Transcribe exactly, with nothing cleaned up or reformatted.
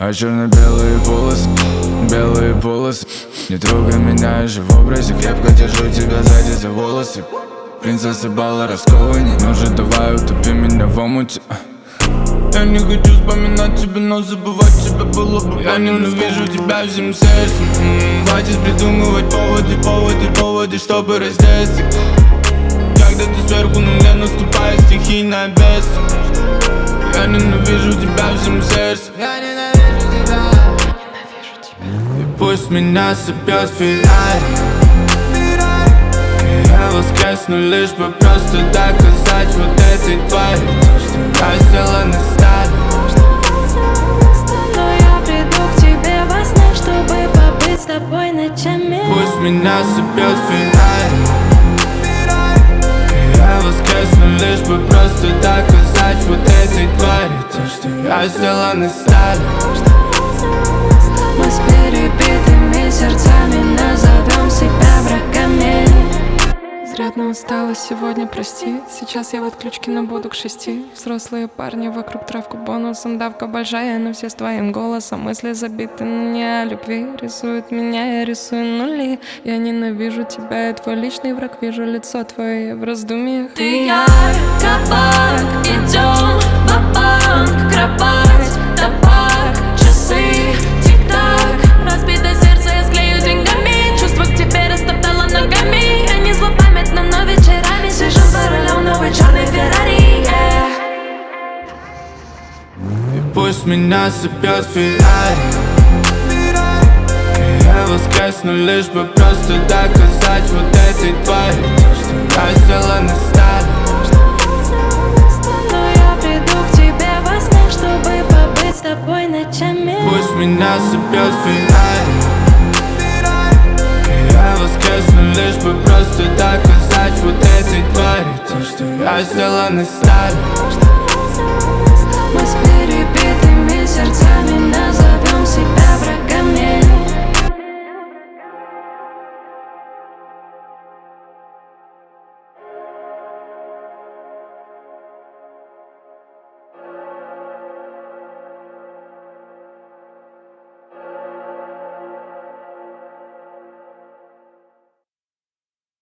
А черно-белые полосы, белые полосы. Не трогай меня, я же в образе. Крепко держу тебя сзади за волосы. Принцесса бала раскованней. Ну же давай утопи меня в омуте. Я не хочу вспоминать тебя, но забывать тебя было бы. Я ненавижу тебя всем сердцем. м-м, Хватит придумывать поводы, поводы, поводы, чтобы раздеться. Когда ты сверху на меня наступает стихийная бедствие. Я ненавижу тебя всем сердцем. Я ненавижу тебя. И пусть меня собьет Феррари. Я воскресну лишь бы просто доказать вот этой твари то, что я сделан из стали. Но я приду к тебе во сне, чтобы побыть с тобой ночами. Пусть меня собьет Феррари. Я воскресну лишь бы просто доказать вот этой твари то, что я сделан из стали. Мы с перебитыми сердцами назовем себя врагами. Изрядно устала сегодня, прости. Сейчас я в отключке, но буду к шести. Взрослые парни вокруг травку бонусом. Давка большая, но все с твоим голосом. Мысли забиты, но не о любви. Рисует меня, я рисую нули. Я ненавижу тебя, я твой личный враг. Вижу лицо твое в раздумьях. Ты я, кабак, идем ва-банк. Кровать, табак, часы, тик-так. Разбитое сердце я склею деньгами. Чувство к тебе растоптала ногами. Я не злопамятна, но вечерами сижу за рулем новой черной Феррари, yeah. И пусть меня собьет Феррари. Я воскресну лишь бы просто доказать вот этой твари то, что я сделан из стали. Но я приду к тебе во сне, чтобы побыть с тобой ночами. Пусть меня собьет Феррари. Я воскресну лишь бы просто доказать вот этой твари то, что я сделан из стали. Мы с перебитыми сердцами назовем себя врагами.